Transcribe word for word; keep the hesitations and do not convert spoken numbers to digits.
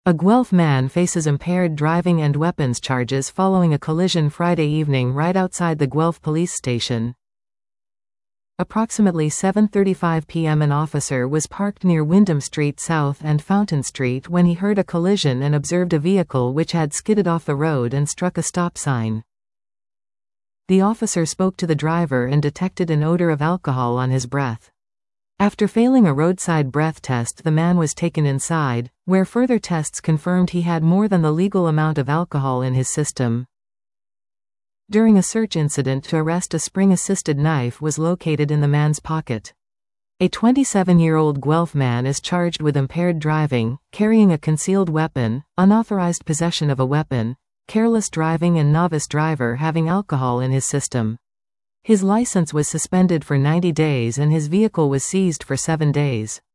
A Guelph man faces impaired driving and weapons charges following a collision Friday evening right outside the Guelph police station. Approximately seven thirty-five p m an officer was parked near Wyndham Street South and Fountain Street when he heard a collision and observed a vehicle which had skidded off the road and struck a stop sign. The officer spoke to the driver and detected an odor of alcohol on his breath. After failing a roadside breath test, the man was taken inside, where further tests confirmed he had more than the legal amount of alcohol in his system. During a search incident to arrest, a spring-assisted knife was located in the man's pocket. A twenty-seven-year-old Guelph man is charged with impaired driving, carrying a concealed weapon, unauthorized possession of a weapon, careless driving and novice driver having alcohol in his system. His license was suspended for ninety days and his vehicle was seized for seven days.